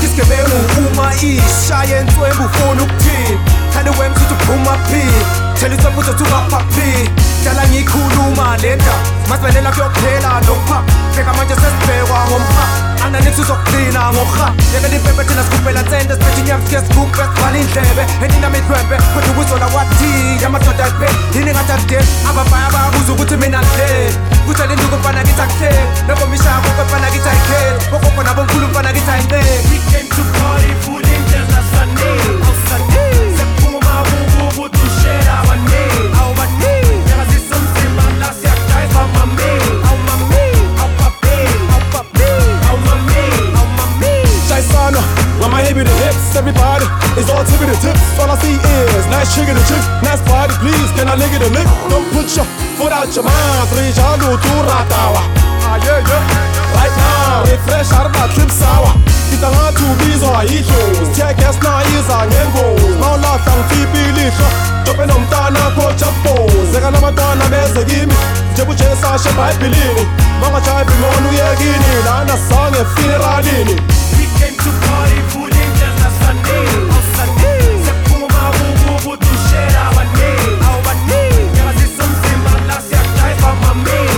isigebengu uma ishaye enswembu ufuna ukuthini khani wemsuthi uphuma phi thela isaphuzo thungaphaphili dala ngiyikhuluma le ndaba masibelela kuyophela nokupha feka manje sesibhekwa ngomha ananiksi uzokugcina ngorha yekela impempe thina sikhuphela nsente siphethe inyama sike sigubhe sibhala indlebe eninamidlwembe kodwa ukuzola wathi yamadoda akuphe yini ngathi akudeli ababhaya bayabuza ukuthi mina ngidleli kutshela induku mfana kithi akuhleli nebomishako mfana kithi ayikheli bogogo nabomkhulu mfana kithi ayinqeli. We came to party, food in just a Sunday. Sephuma bububu to share our name. Never see something but last year die for my meal. Shaisana, when my hip to the hips, everybody is all tip of the tips. All I see is nice chick in the chick, nice party, please. Can I lick it a lick? Don't put your foot out your mouth. Rijalu to Ratawa. Right now, refresh out of my trip sour. Kita ngatu bizo aisho, check as na isa ngengo. Maula tang tipi lisho, chope nomtana ko chapo. Zeka na matana beze gimi, jebu chesa sheba pilini. Mama chai bimonu yegini, na na song e funeralini. We came to party, food in just a Sunday. Sephuma bububu to share our name. Never see something but last year die for my meal.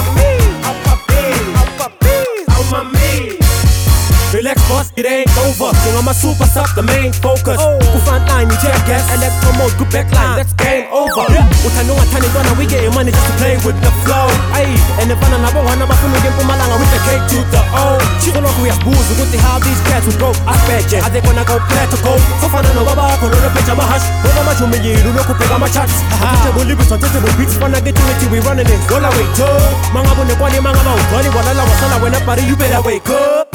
Relax boss, it ain't over. Sing on my super sub, the main focus. Ku front line, you jackass. Electro mode, good backline, that's game over. Utano atani dona, we getting money just to play with the flow. Ayy, and if I never wanna bafunu game Pumalanga with the K to the O. Chikolo ku yasbuzu, good to how these cats will go. I bet ya, are they gonna go play to go? So far no baba, kono pecha mahash. Boba macho meji, runo kupega ma chats. Touchable lyrics, touchable beats, wanna get to it, we running it. Roll away, toe. Manga bune kwani manga ma utwani, wala la wasala when I party, you better wake up.